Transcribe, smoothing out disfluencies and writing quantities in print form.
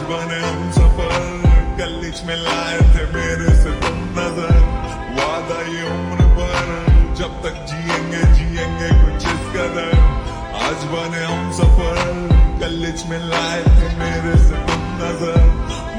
बने हम सफल, गलीच में लाए थे मेरे से तुम नजर। वादा ये उम्र भर, जब तक जिएंगे जिएंगे कुछ इस कदर। आज बने हम सफल, गलीच में लाए थे मेरे से तुम नजर।